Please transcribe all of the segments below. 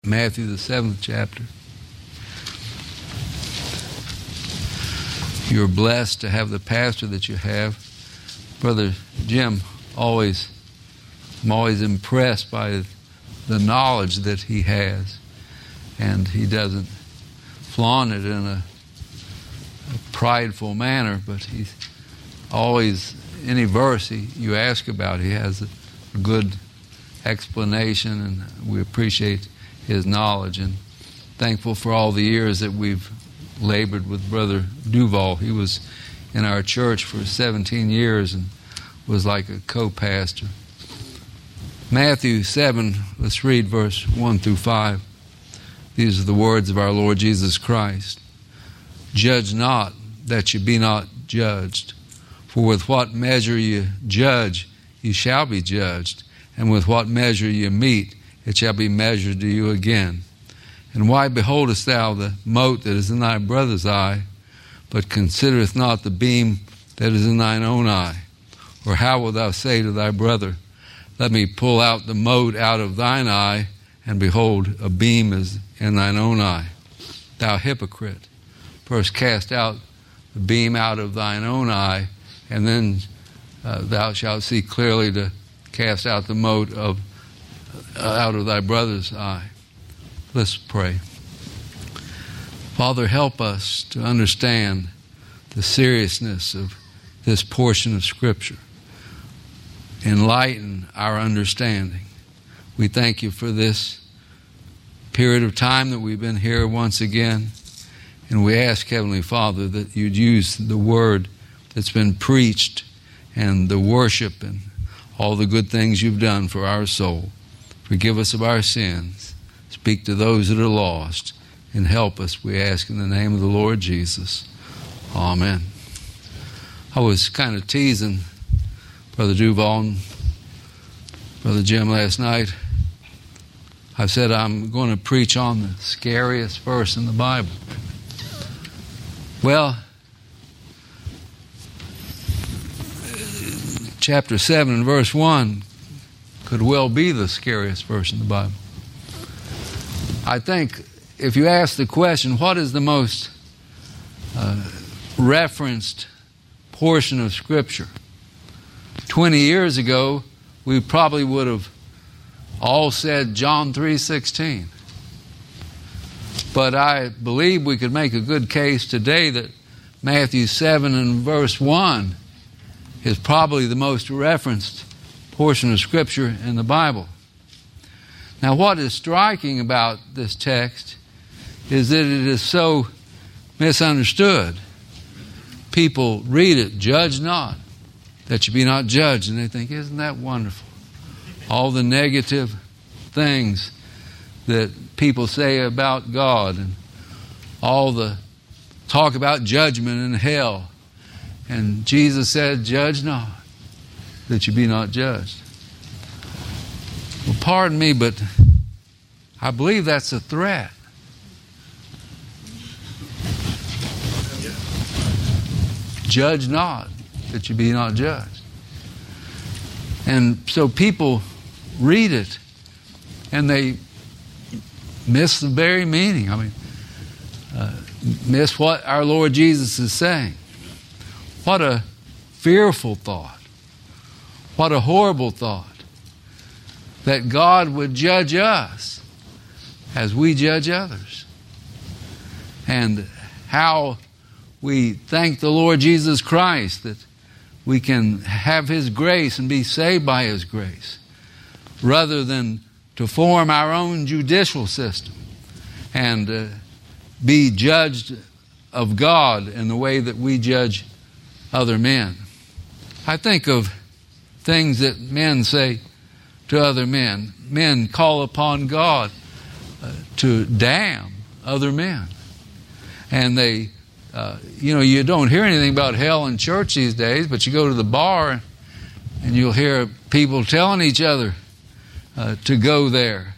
Matthew, the 7th chapter. You're blessed to have the pastor that you have. Brother Jim, I'm always impressed by the knowledge that he has. And he doesn't flaunt it in a prideful manner, but he's always, any verse you ask about, he has a good explanation, and we appreciate his knowledge, and thankful for all the years that we've labored with Brother Duval. He was in our church for 17 years and was like a co-pastor. Matthew 7, let's read verse 1 through 5. These are the words of our Lord Jesus Christ. Judge not, that you be not judged. For with what measure you judge, you shall be judged. And with what measure you mete, it shall be measured to you again. And why beholdest thou the mote that is in thy brother's eye, but considerest not the beam that is in thine own eye? Or how wilt thou say to thy brother, let me pull out the mote out of thine eye, and behold, a beam is in thine own eye? Thou hypocrite, first cast out the beam out of thine own eye, and then thou shalt see clearly to cast out the mote out of thy brother's eye. Let's pray. Father, help us to understand the seriousness of this portion of Scripture. Enlighten our understanding. We thank you for this period of time that we've been here once again, and we ask, Heavenly Father, that you'd use the word that's been preached and the worship and all the good things you've done for our soul. Forgive us of our sins. Speak to those that are lost and help us, we ask in the name of the Lord Jesus. Amen. I was kind of teasing Brother Duval and Brother Jim last night. I said I'm going to preach on the scariest verse in the Bible. Well, chapter 7 and verse 1 could well be the scariest verse in the Bible. I think if you ask the question, what is the most referenced portion of Scripture? 20 years ago, we probably would have all said John 3:16. But I believe we could make a good case today that Matthew 7 and verse 1 is probably the most referenced portion of Scripture in the Bible. Now, what is striking about this text is that it is so misunderstood. People read it, judge not, that you be not judged, and they think, isn't that wonderful? All the negative things that people say about God, and all the talk about judgment and hell. And Jesus said, judge not, that you be not judged. Well, pardon me, but I believe that's a threat. Judge not, that you be not judged. And so people read it, and they miss the very meaning. I mean, miss what our Lord Jesus is saying. What a fearful thought. What a horrible thought. That God would judge us as we judge others. And how we thank the Lord Jesus Christ that we can have His grace and be saved by His grace, rather than to form our own judicial system and be judged of God in the way that we judge other men. I think of things that men say to other men. Men call upon God to damn other men. And they, you don't hear anything about hell in church these days, but you go to the bar and you'll hear people telling each other to go there.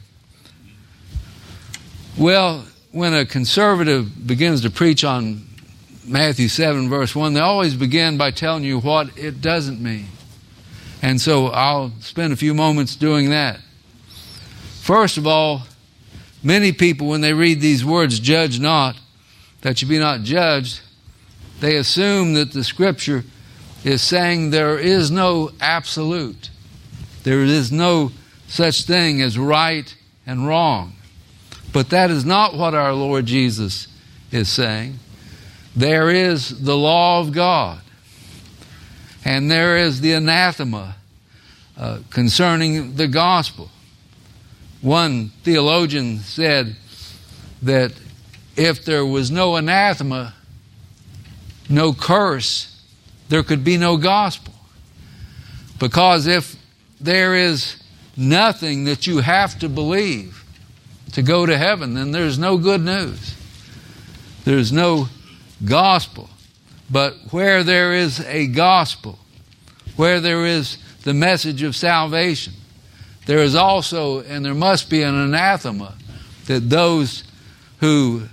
Well, when a conservative begins to preach on Matthew 7 verse 1, they always begin by telling you what it doesn't mean. And so I'll spend a few moments doing that. First of all, many people, when they read these words, judge not, that you be not judged, they assume that the Scripture is saying there is no absolute. There is no such thing as right and wrong. But that is not what our Lord Jesus is saying. There is the law of God, and there is the anathema concerning the gospel. One theologian said that if there was no anathema, no curse, there could be no gospel. Because if there is nothing that you have to believe to go to heaven, then there's no good news. There's no gospel. But where there is a gospel, where there is the message of salvation, there is also, and there must be, an anathema that those who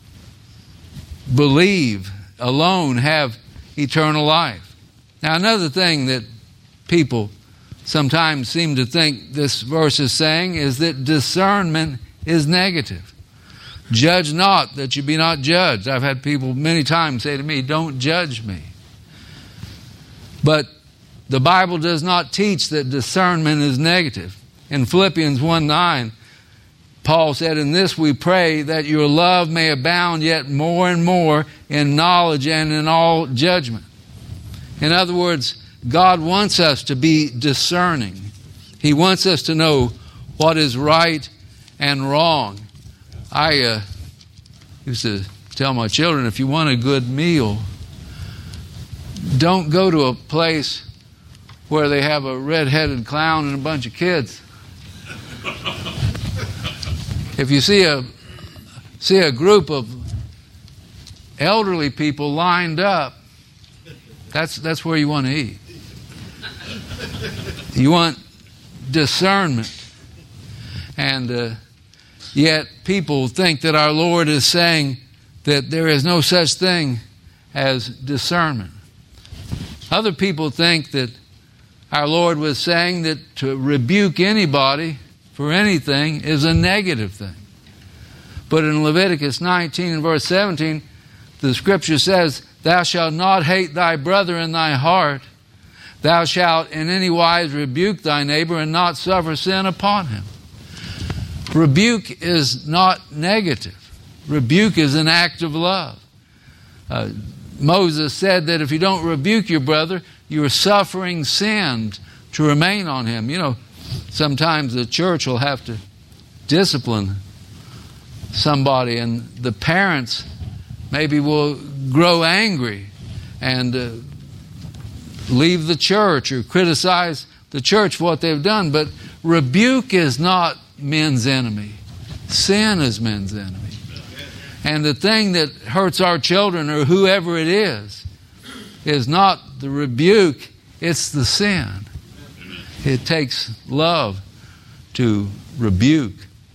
believe alone have eternal life. Now, another thing that people sometimes seem to think this verse is saying is that discernment is negative. Judge not, that you be not judged. I've had people many times say to me, don't judge me. But the Bible does not teach that discernment is negative. In Philippians 1:9, Paul said, in this we pray that your love may abound yet more and more in knowledge and in all judgment. In other words, God wants us to be discerning. He wants us to know what is right and wrong. I used to tell my children, if you want a good meal, don't go to a place where they have a red-headed clown and a bunch of kids. If you see a group of elderly people lined up, that's where you want to eat. You want discernment. And yet people think that our Lord is saying that there is no such thing as discernment. Other people think that our Lord was saying that to rebuke anybody for anything is a negative thing. But in Leviticus 19 and verse 17, the Scripture says, thou shalt not hate thy brother in thy heart. Thou shalt in any wise rebuke thy neighbor and not suffer sin upon him. Rebuke is not negative. Rebuke is an act of love. Moses said that if you don't rebuke your brother, you are suffering sin to remain on him. You know, sometimes the church will have to discipline somebody, and the parents maybe will grow angry and leave the church or criticize the church for what they've done. But rebuke is not men's enemy. Sin is men's enemy. And the thing that hurts our children or whoever it is not the rebuke, it's the sin. It takes love to rebuke.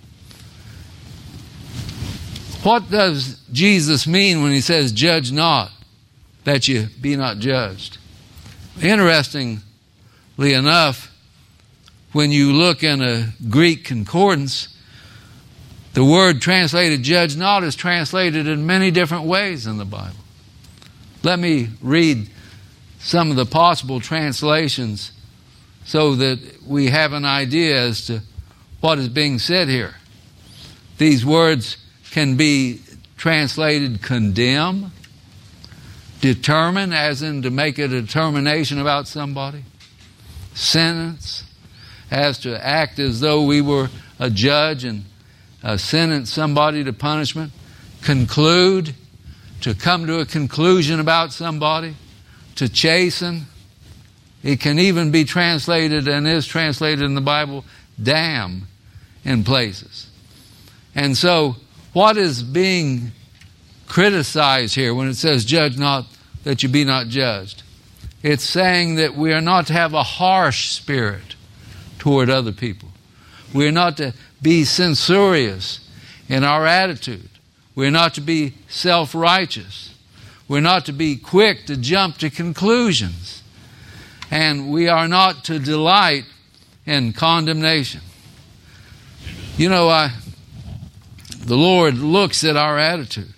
What does Jesus mean when he says, judge not, that you be not judged? Interestingly enough, when you look in a Greek concordance, the word translated judge not is translated in many different ways in the Bible. Let me read some of the possible translations so that we have an idea as to what is being said here. These words can be translated condemn, determine, as in to make a determination about somebody, sentence, as to act as though we were a judge and sentence somebody to punishment, conclude, to come to a conclusion about somebody, to chasten. It can even be translated, and is translated in the Bible, damn, in places. And so, what is being criticized here when it says, judge not, that you be not judged? It's saying that we are not to have a harsh spirit toward other people. We are not to be censorious in our attitude. We're not to be self-righteous. We're not to be quick to jump to conclusions. And we are not to delight in condemnation. You know, the Lord looks at our attitude.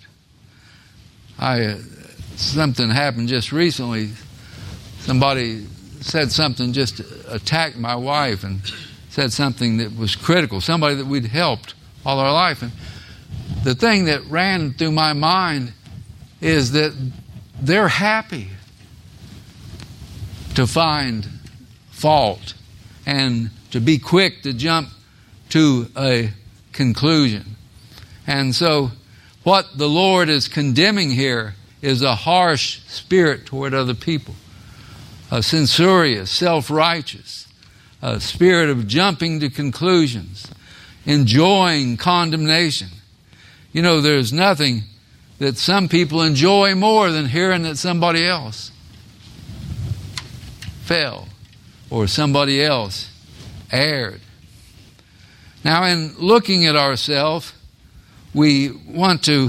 Something happened just recently. Somebody said something, just attacked my wife and said something that was critical, somebody that we'd helped all our life. And the thing that ran through my mind is that they're happy to find fault and to be quick to jump to a conclusion. And so what the Lord is condemning here is a harsh spirit toward other people, a censorious, self-righteous, a spirit of jumping to conclusions, enjoying condemnation. You know, there's nothing that some people enjoy more than hearing that somebody else fell or somebody else erred. Now, in looking at ourselves, we want to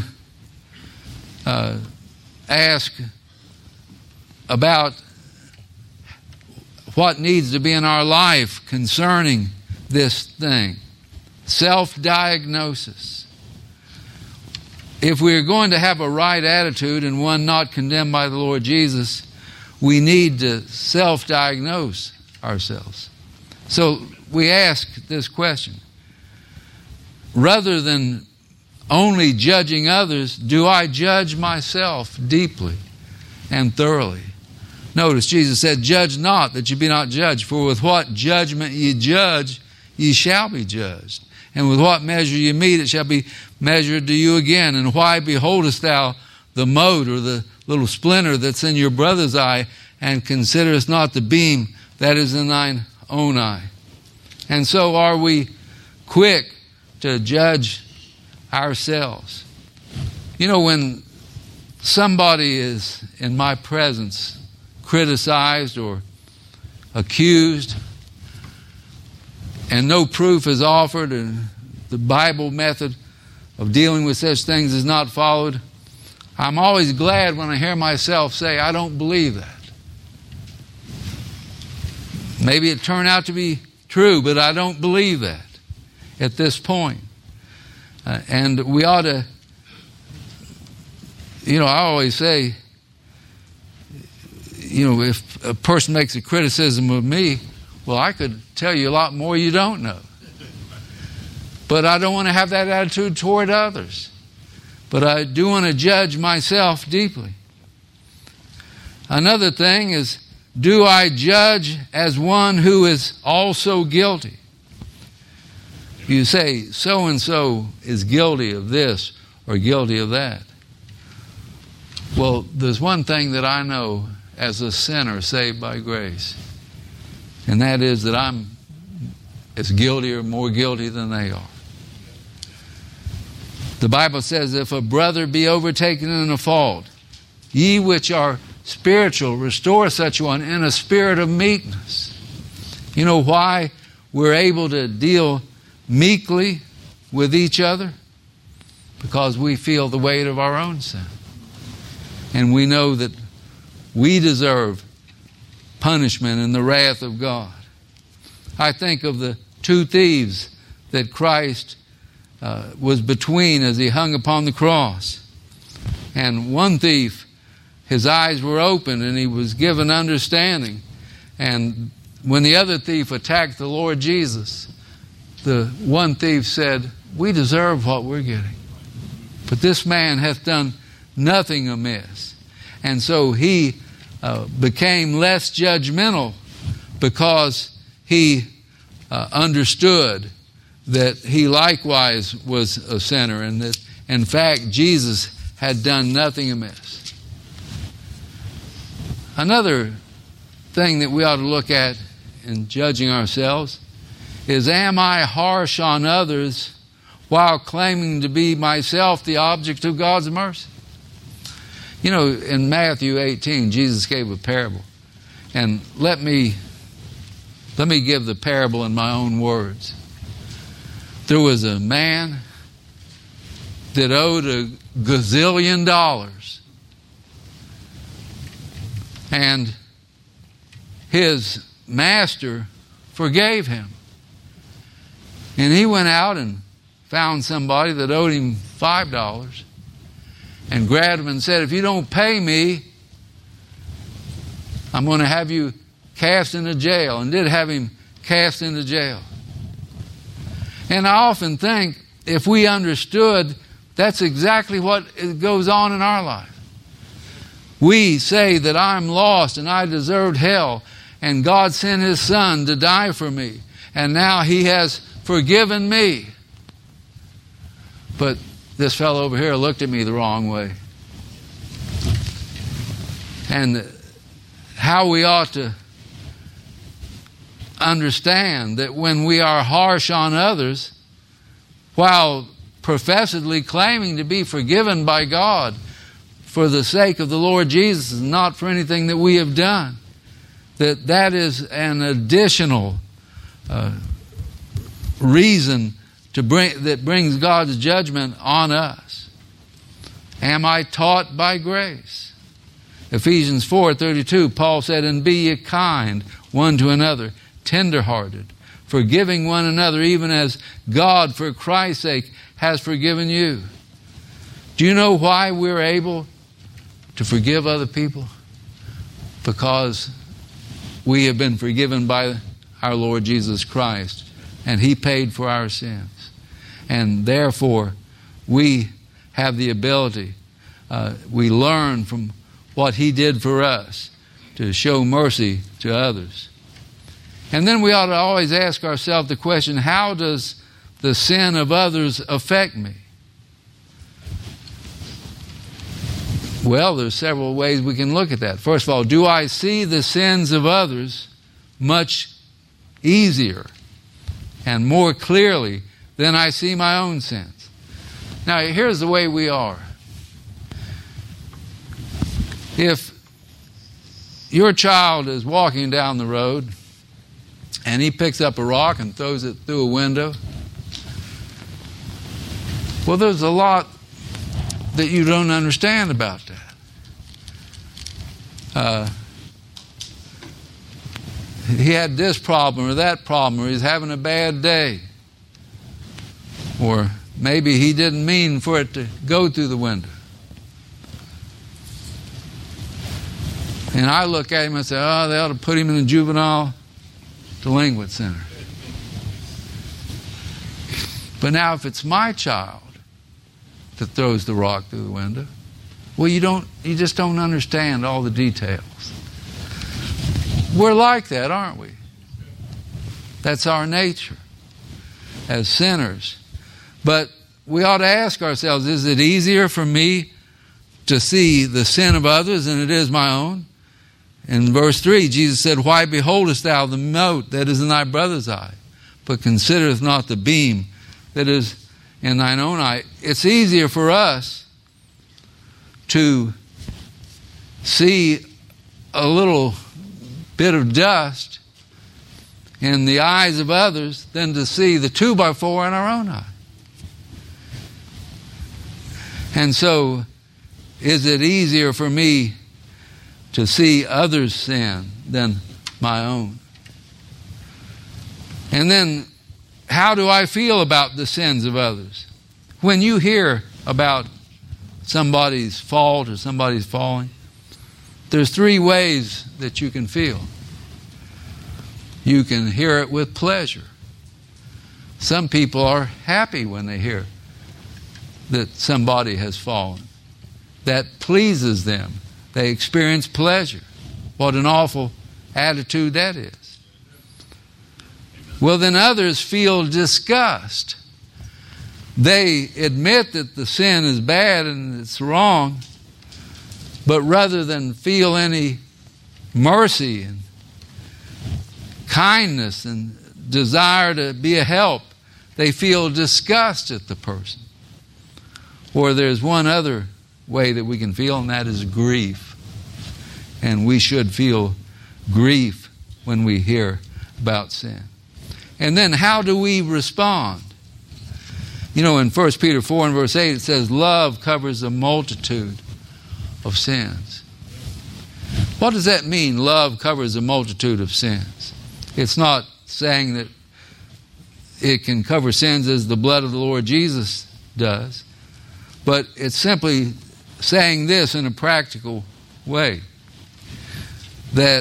ask about what needs to be in our life concerning this thing. Self-diagnosis. If we're going to have a right attitude and one not condemned by the Lord Jesus, we need to self-diagnose ourselves. So we ask this question. Rather than only judging others, do I judge myself deeply and thoroughly? Notice Jesus said, "Judge not, that ye be not judged. For with what judgment ye judge, ye shall be judged. And with what measure ye mete, it shall be measured to you again. And why beholdest thou the mote or the little splinter that's in your brother's eye, and considerest not the beam that is in thine own eye?" And so are we quick to judge ourselves? You know, when somebody is in my presence criticized or accused, and no proof is offered, and the Bible method of dealing with such things is not followed, I'm always glad when I hear myself say, "I don't believe that." Maybe it turned out to be true, but I don't believe that at this point. And we ought to, I always say, if a person makes a criticism of me, well, I could tell you a lot more you don't know. But I don't want to have that attitude toward others. But I do want to judge myself deeply. Another thing is, do I judge as one who is also guilty? You say, so-and-so is guilty of this or guilty of that. Well, there's one thing that I know as a sinner saved by grace, and that is that I'm as guilty or more guilty than they are. The Bible says, if a brother be overtaken in a fault, ye which are spiritual, restore such one in a spirit of meekness. You know why we're able to deal meekly with each other? Because we feel the weight of our own sin. And we know that we deserve punishment and the wrath of God. I think of the two thieves that Christ was between as he hung upon the cross. And one thief, his eyes were open and he was given understanding. And when the other thief attacked the Lord Jesus, the one thief said, "We deserve what we're getting. But this man hath done nothing amiss." And so he became less judgmental because he understood that he likewise was a sinner and that, in fact, Jesus had done nothing amiss. Another thing that we ought to look at in judging ourselves is, am I harsh on others while claiming to be myself the object of God's mercy? You know, in Matthew 18, Jesus gave a parable. And let me give the parable in my own words. There was a man that owed $1 gazillion. And his master forgave him. And he went out and found somebody that owed him $5 and grabbed him and said, if you don't pay me, I'm going to have you cast into jail, and did have him cast into jail. And I often think if we understood that's exactly what goes on in our life. We say that I'm lost and I deserved hell, and God sent His Son to die for me, and now He has forgiven me. But this fellow over here looked at me the wrong way. And how we ought to understand that when we are harsh on others, while professedly claiming to be forgiven by God for the sake of the Lord Jesus and not for anything that we have done, that is an additional reason that brings God's judgment on us. Am I taught by grace? Ephesians 4:32, Paul said, and be ye kind one to another, tender-hearted, forgiving one another, even as God, for Christ's sake, has forgiven you. Do you know why we're able to forgive other people? Because we have been forgiven by our Lord Jesus Christ, and He paid for our sins. And therefore, we have the ability, we learn from what He did for us to show mercy to others. And then we ought to always ask ourselves the question, how does the sin of others affect me? Well, there's several ways we can look at that. First of all, do I see the sins of others much easier and more clearly than I see my own sins? Now, here's the way we are. If your child is walking down the road and he picks up a rock and throws it through a window, well, there's a lot that you don't understand about that. He had this problem or that problem, or he's having a bad day. Or maybe he didn't mean for it to go through the window. And I look at him and say, oh, they ought to put him in a juvenile delinquent center. But now if it's my child that throws the rock through the window, well, you just don't understand all the details. We're like that, aren't we? That's our nature as sinners. But we ought to ask ourselves, is it easier for me to see the sin of others than it is my own? In verse 3, Jesus said, why beholdest thou the mote that is in thy brother's eye, but considerest not the beam that is in thine own eye? It's easier for us to see a little bit of dust in the eyes of others than to see the 2x4 in our own eye. And so, is it easier for me to see others' sin than my own? And then, how do I feel about the sins of others? When you hear about somebody's fault or somebody's falling, there's 3 ways that you can feel. You can hear it with pleasure. Some people are happy when they hear that somebody has fallen. That pleases them. They experience pleasure. What an awful attitude that is. Well, then others feel disgust. They admit that the sin is bad and it's wrong, but rather than feel any mercy and kindness and desire to be a help, they feel disgust at the person. Or there's one other way that we can feel, and that is grief. And we should feel grief when we hear about sin. And then how do we respond? You know, in 1 Peter 4 and verse 8 it says, love covers a multitude of sins. What does that mean, love covers a multitude of sins? It's not saying that it can cover sins as the blood of the Lord Jesus does. But it's simply saying this in a practical way, that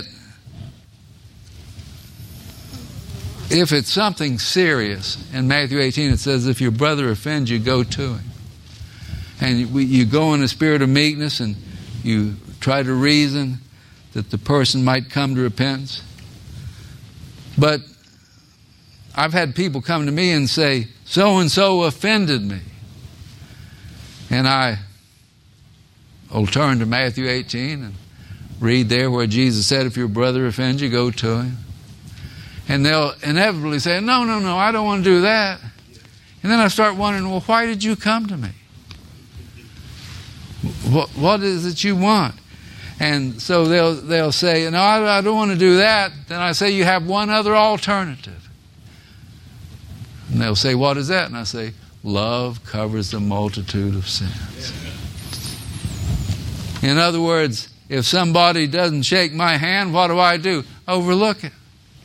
if it's something serious, in Matthew 18 it says, if your brother offends you, go to him. And you go in a spirit of meekness and you try to reason that the person might come to repentance. But I've had people come to me and say, so-and-so offended me. And I will turn to Matthew 18 and read there where Jesus said, if your brother offends you, go to him. And they'll inevitably say, no, I don't want to do that. And then I start wondering, well, why did you come to me? What is it you want? And so they'll say, no, I don't want to do that. Then I say, you have one other alternative. And they'll say, what is that? And I say, love covers the multitude of sins. In other words, if somebody doesn't shake my hand, what do? Overlook it.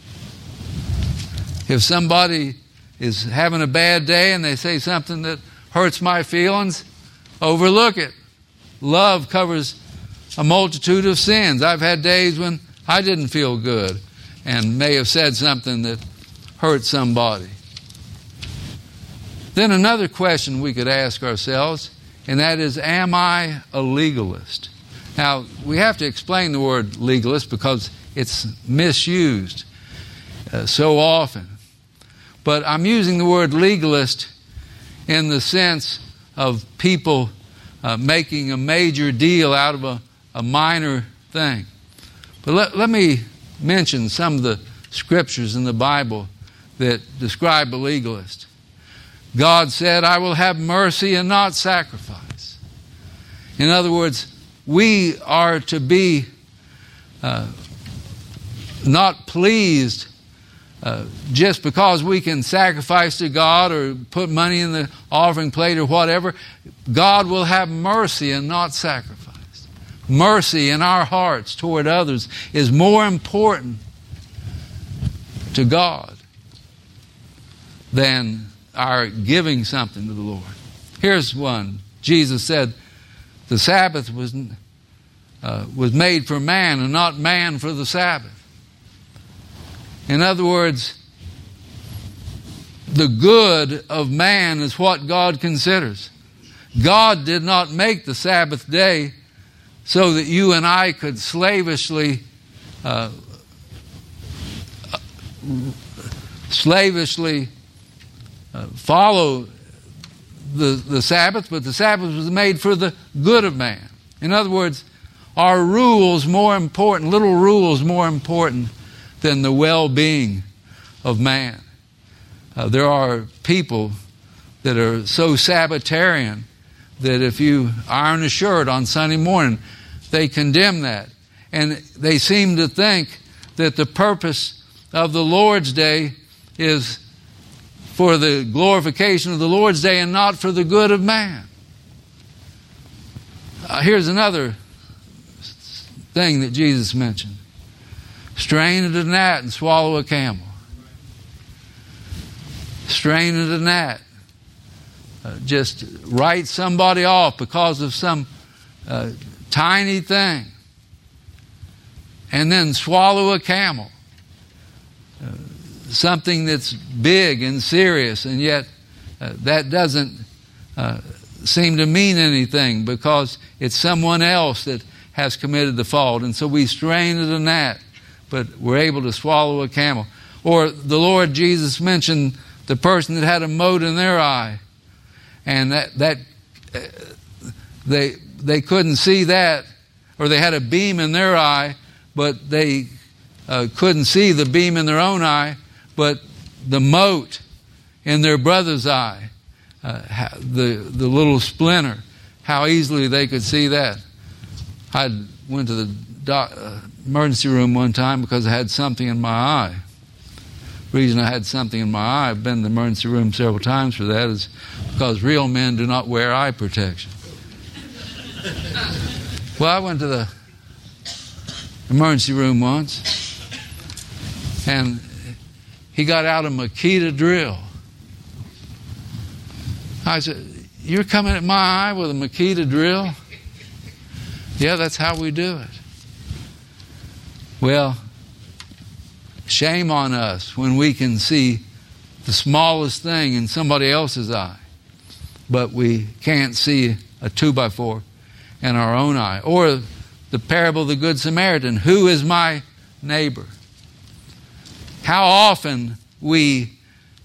If somebody is having a bad day and they say something that hurts my feelings, overlook it. Love covers a multitude of sins. I've had days when I didn't feel good and may have said something that hurt somebody. Then another question we could ask ourselves, and that is, am I a legalist? Now, we have to explain the word legalist because it's misused so often. But I'm using the word legalist in the sense of people making a major deal out of a minor thing. But let me mention some of the scriptures in the Bible that describe a legalist. God said, I will have mercy and not sacrifice. In other words, we are to be not pleased just because we can sacrifice to God or put money in the offering plate or whatever. God will have mercy and not sacrifice. Mercy in our hearts toward others is more important to God than our giving something to the Lord. Here's one. Jesus said the Sabbath was made for man and not man for the Sabbath. In other words, the good of man is what God considers. God did not make the Sabbath day so that you and I could slavishly follow the Sabbath, but the Sabbath was made for the good of man. In other words, are rules more important, little rules more important than the well-being of man? There are people that are so Sabbatarian that if you iron a shirt on Sunday morning, they condemn that. And they seem to think that the purpose of the Lord's Day is for the glorification of the Lord's Day and not for the good of man. Here's another thing that Jesus mentioned. Strain at a gnat and swallow a camel. Strain at a gnat. Just write somebody off because of some tiny thing. And then swallow a camel. Something that's big and serious, and yet that doesn't seem to mean anything because it's someone else that has committed the fault. And so we strain at a gnat, but we're able to swallow a camel. Or the Lord Jesus mentioned the person that had a mote in their eye, and that they couldn't see that, or they had a beam in their eye, but they couldn't see the beam in their own eye, but the mote in their brother's eye, the little splinter, how easily they could see that. I went to the emergency room one time because I had something in my eye. The reason I had something in my eye, I've been in the emergency room several times for that, is because real men do not wear eye protection. Well, I went to the emergency room once, and he got out a Makita drill. I said, you're coming at my eye with a Makita drill? Yeah, that's how we do it. Well, shame on us when we can see the smallest thing in somebody else's eye, but we can't see a 2x4 in our own eye. Or the parable of the Good Samaritan. Who is my neighbor? How often we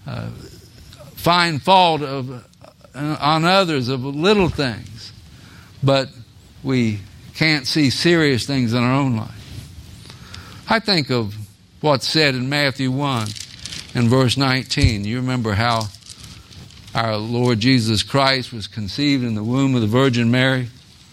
find fault on others of little things, but we can't see serious things in our own life. I think of what's said in Matthew 1 and verse 19. You remember how our Lord Jesus Christ was conceived in the womb of the Virgin Mary?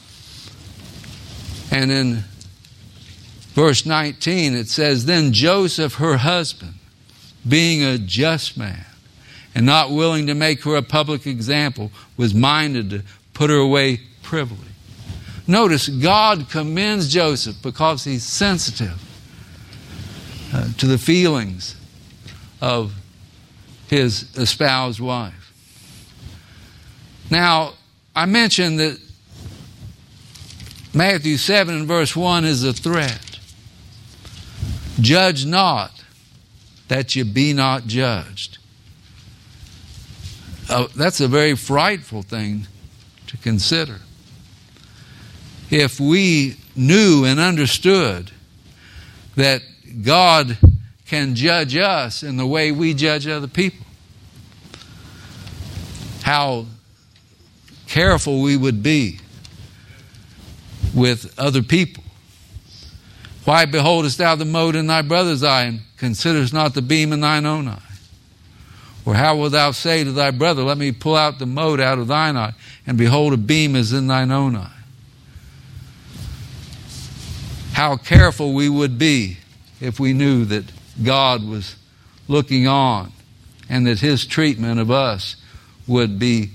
And in verse 19 it says, then Joseph, her husband, being a just man and not willing to make her a public example, was minded to put her away privily. Notice, God commends Joseph because he's sensitive to the feelings of his espoused wife. Now, I mentioned that Matthew 7 and verse 1 is a threat. Judge not, that you be not judged. That's a very frightful thing to consider. If we knew and understood that God can judge us in the way we judge other people, how careful we would be with other people. Why beholdest thou the mote in thy brother's eye, and considerest not the beam in thine own eye? Or how wilt thou say to thy brother, let me pull out the mote out of thine eye, and behold, a beam is in thine own eye? How careful we would be if we knew that God was looking on and that his treatment of us would be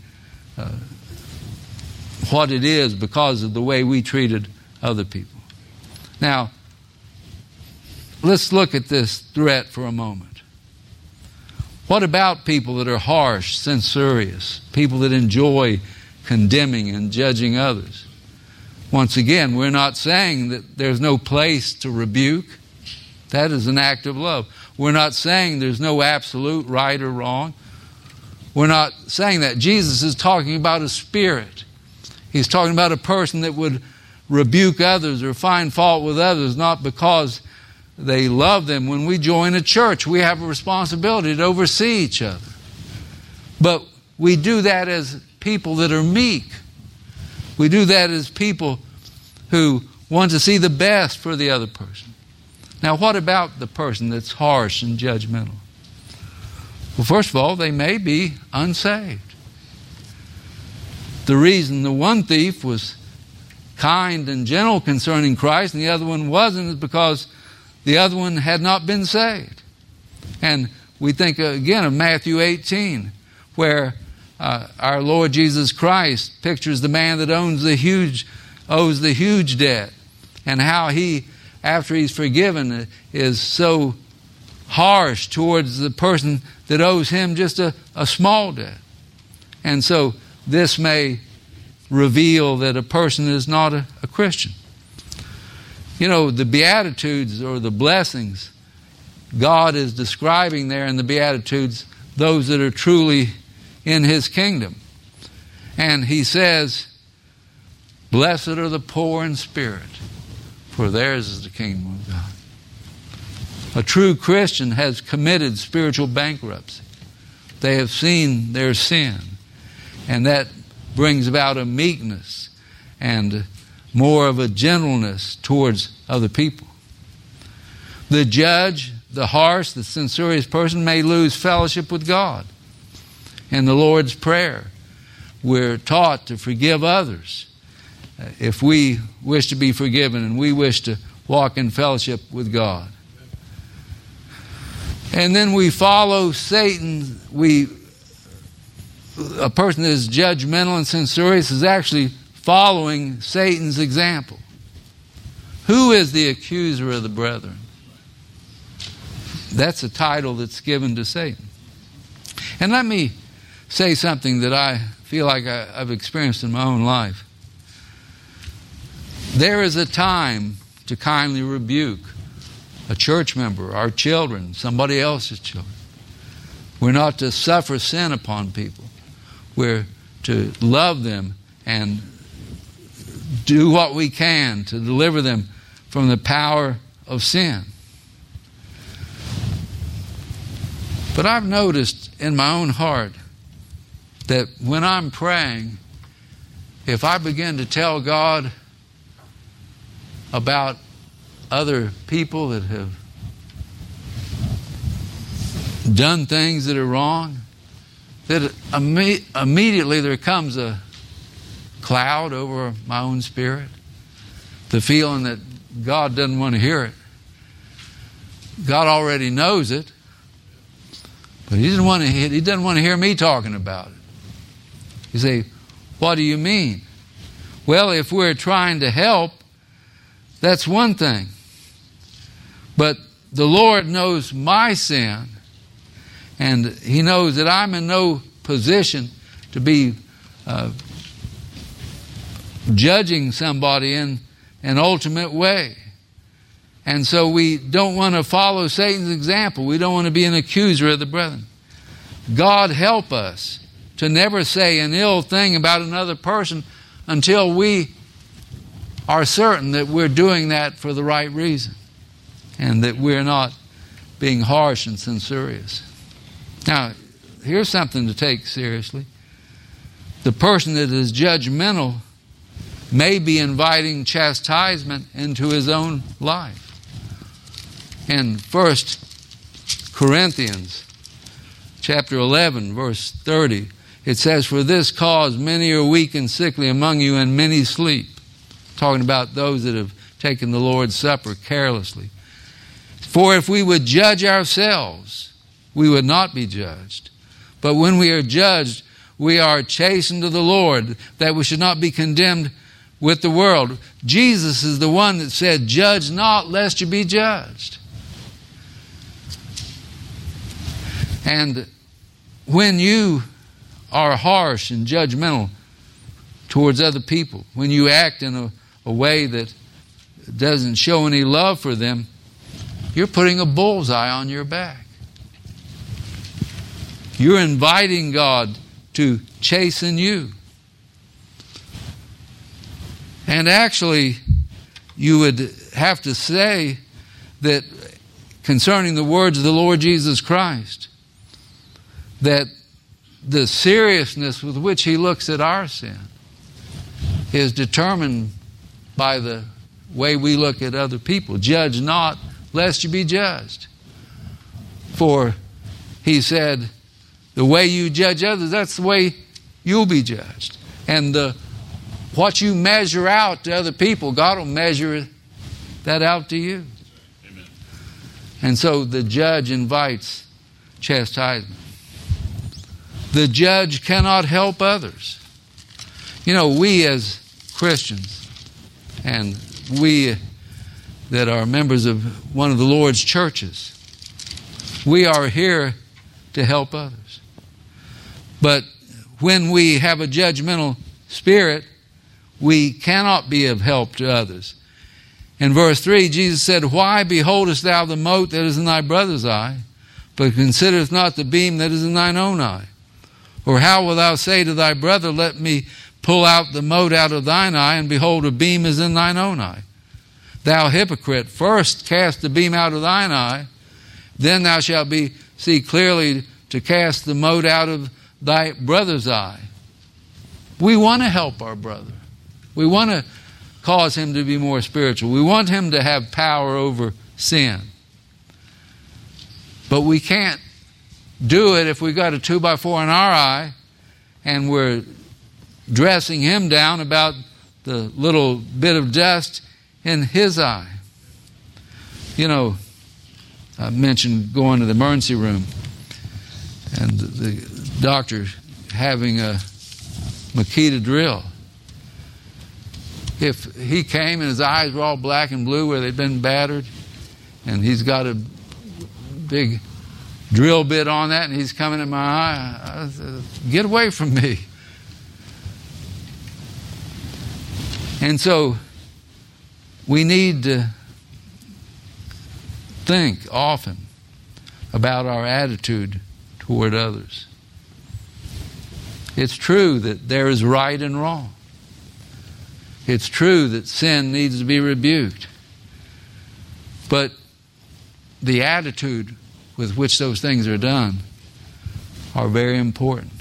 what it is because of the way we treated other people. Now, let's look at this threat for a moment. What about people that are harsh, censorious, people that enjoy condemning and judging others? Once again, we're not saying that there's no place to rebuke. That is an act of love. We're not saying there's no absolute right or wrong. We're not saying that. Jesus is talking about a spirit. He's talking about a person that would rebuke others or find fault with others, not because they love them. When we join a church, we have a responsibility to oversee each other. But we do that as people that are meek. We do that as people who want to see the best for the other person. Now, what about the person that's harsh and judgmental? Well, first of all, they may be unsaved. The reason the one thief was kind and gentle concerning Christ and the other one wasn't is because the other one had not been saved. And we think again of Matthew 18, where our Lord Jesus Christ pictures the man that owes the huge debt, and how he, after he's forgiven, is so harsh towards the person that owes him just a small debt. And so this may reveal that a person is not a Christian. You know, the Beatitudes or the blessings, God is describing there in the Beatitudes those that are truly in his kingdom. And he says, blessed are the poor in spirit, for theirs is the kingdom of God. A true Christian has committed spiritual bankruptcy. They have seen their sin, and that brings about a meekness and more of a gentleness towards other people. The judge, the harsh, the censorious person may lose fellowship with God. In the Lord's Prayer, we're taught to forgive others if we wish to be forgiven and we wish to walk in fellowship with God. And then we follow Satan. A person that is judgmental and censorious is actually following Satan's example. Who is the accuser of the brethren? That's a title that's given to Satan. And let me say something that I feel like I've experienced in my own life. There is a time to kindly rebuke a church member, our children, somebody else's children. We're not to suffer sin upon people. We're to love them and do what we can to deliver them from the power of sin. But I've noticed in my own heart that when I'm praying, if I begin to tell God about other people that have done things that are wrong, that immediately there comes a cloud over my own spirit, the feeling that God doesn't want to hear it. God already knows it, but He doesn't want to hear me talking about it. You say, what do you mean? Well, if we're trying to help, that's one thing. But the Lord knows my sin, and He knows that I'm in no position to be judging somebody in an ultimate way. And so we don't want to follow Satan's example. We don't want to be an accuser of the brethren. God help us to never say an ill thing about another person until we are certain that we're doing that for the right reason and that we're not being harsh and censorious. Now, here's something to take seriously. The person that is judgmental may be inviting chastisement into his own life. In 1 Corinthians chapter 11, verse 30, it says, "For this cause many are weak and sickly among you, and many sleep." Talking about those that have taken the Lord's Supper carelessly. "For if we would judge ourselves, we would not be judged. But when we are judged, we are chastened to the Lord, that we should not be condemned with the world." Jesus is the one that said, "Judge not, lest you be judged." And when you are harsh and judgmental towards other people, when you act in a way that doesn't show any love for them, you're putting a bullseye on your back. You're inviting God to chasten you. And actually, you would have to say that concerning the words of the Lord Jesus Christ, that the seriousness with which He looks at our sin is determined by the way we look at other people. "Judge not, lest you be judged." For He said, the way you judge others, that's the way you'll be judged. And what you measure out to other people, God will measure that out to you. Amen. And so the judge invites chastisement. The judge cannot help others. You know, we as Christians, and we that are members of one of the Lord's churches, we are here to help others. But when we have a judgmental spirit, we cannot be of help to others. In verse 3, Jesus said, "Why beholdest thou the mote that is in thy brother's eye, but considerest not the beam that is in thine own eye? Or how wilt thou say to thy brother, Let me pull out the mote out of thine eye, and behold, a beam is in thine own eye? Thou hypocrite, first cast the beam out of thine eye, then thou shalt see clearly to cast the mote out of thy brother's eye." We want to help our brother. We want to cause him to be more spiritual. We want him to have power over sin. But we can't do it if we got a 2x4 in our eye and we're dressing him down about the little bit of dust in his eye. You know, I mentioned going to the emergency room and the doctor having a Makita drill. If he came and his eyes were all black and blue where they'd been battered, and he's got a big drill bit on that, and he's coming in my eye, I said, "Get away from me." And so we need to think often about our attitude toward others. It's true that there is right and wrong. It's true that sin needs to be rebuked. But the attitude with which those things are done are very important.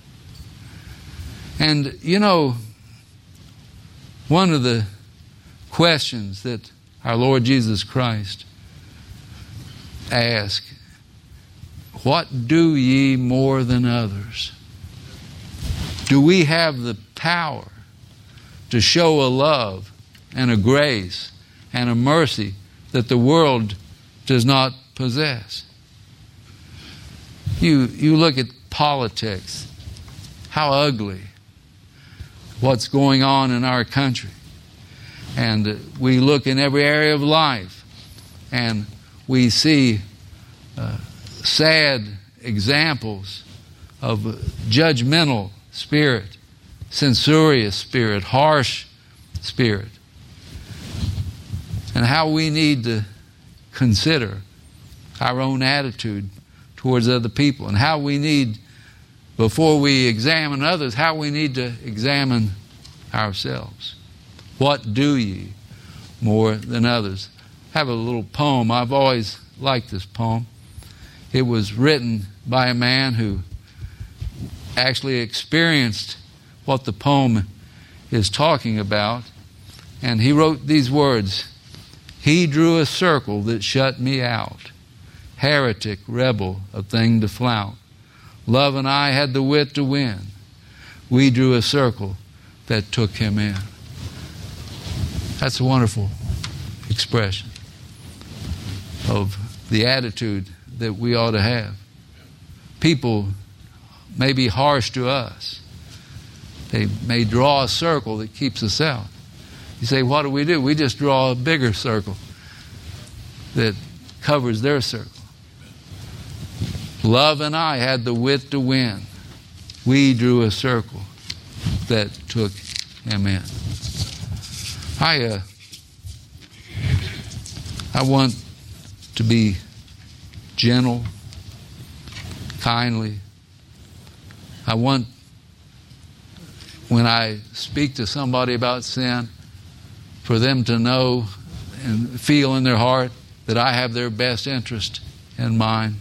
And you know, one of the questions that our Lord Jesus Christ asked, what do ye more than others? Do we have the power to show a love and a grace and a mercy that the world does not possess? You look at politics, how ugly what's going on in our country. And we look in every area of life and we see sad examples of judgmental spirit, censorious spirit, harsh spirit. And how we need to consider our own attitude towards other people, and how we need, before we examine others, how we need to examine ourselves. What do ye more than others? I have a little poem. I've always liked this poem. It was written by a man who actually experienced what the poem is talking about. And he wrote these words: he drew a circle that shut me out. Heretic, rebel, a thing to flout. Love and I had the wit to win. We drew a circle that took him in. That's a wonderful expression of the attitude that we ought to have. People may be harsh to us. They may draw a circle that keeps us out. You say, what do? We just draw a bigger circle that covers their circle. Love and I had the wit to win. We drew a circle that took him in. I want to be gentle, kindly. I want, when I speak to somebody about sin, for them to know and feel in their heart that I have their best interest in mind.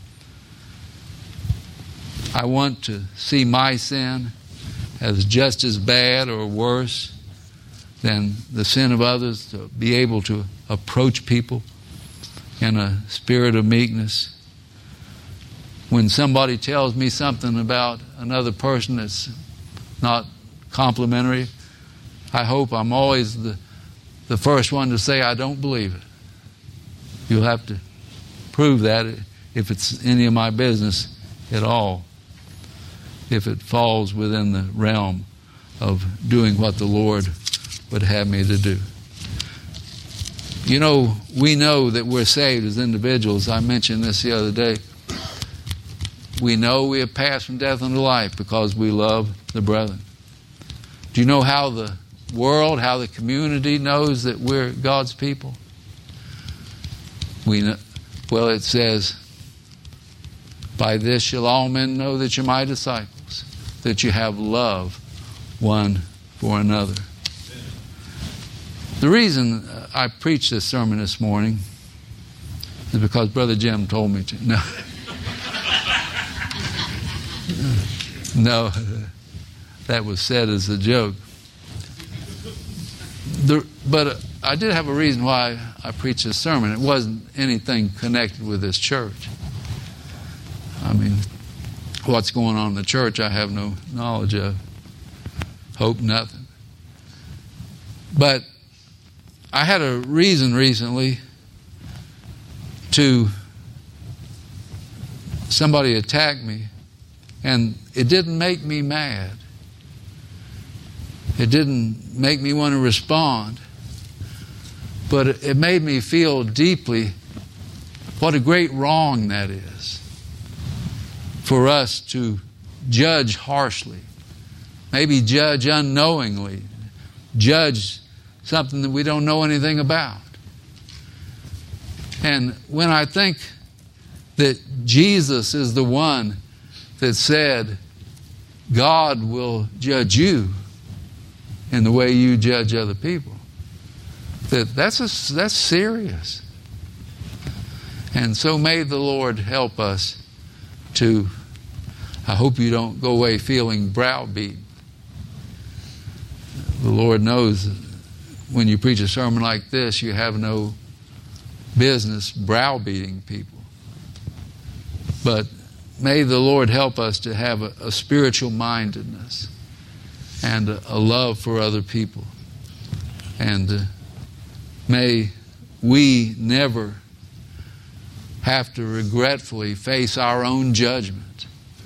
I want to see my sin as just as bad or worse than the sin of others, to be able to approach people in a spirit of meekness. When somebody tells me something about another person that's not complimentary, I hope I'm always the first one to say, I don't believe it. You'll have to prove that if it's any of my business at all, if it falls within the realm of doing what the Lord would have me to do. You know, we know that we're saved as individuals. I mentioned this the other day. We know we have passed from death unto life because we love the brethren. Do you know how the world, how the community knows that we're God's people? We know, well, it says, by this shall all men know that you're my disciples, that you have love one for another. The reason I preached this sermon this morning is because Brother Jim told me to. No, that was said as a joke. But I did have a reason why I preached this sermon. It wasn't anything connected with this church. I mean, what's going on in the church I have no knowledge of. Hope nothing. But I had a reason recently to somebody attacked me, and it didn't make me mad. It didn't make me want to respond, but it made me feel deeply what a great wrong that is for us to judge harshly, maybe judge unknowingly, judge something that we don't know anything about. And when I think that Jesus is the one that said, God will judge you in the way you judge other people, that's serious. And so may the Lord help us to, I hope you don't go away feeling browbeaten. The Lord knows when you preach a sermon like this, you have no business browbeating people. But may the Lord help us to have a spiritual mindedness and a love for other people. And may we never have to regretfully face our own judgment.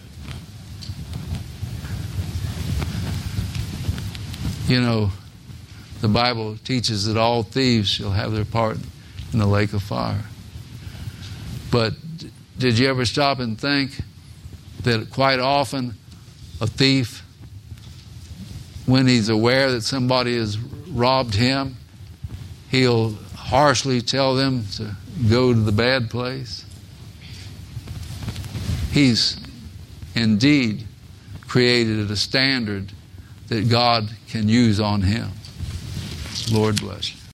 You know, the Bible teaches that all thieves shall have their part in the lake of fire. But did you ever stop and think that quite often a thief, when he's aware that somebody has robbed him, he'll harshly tell them to go to the bad place? He's indeed created a standard that God can use on him. Lord bless you.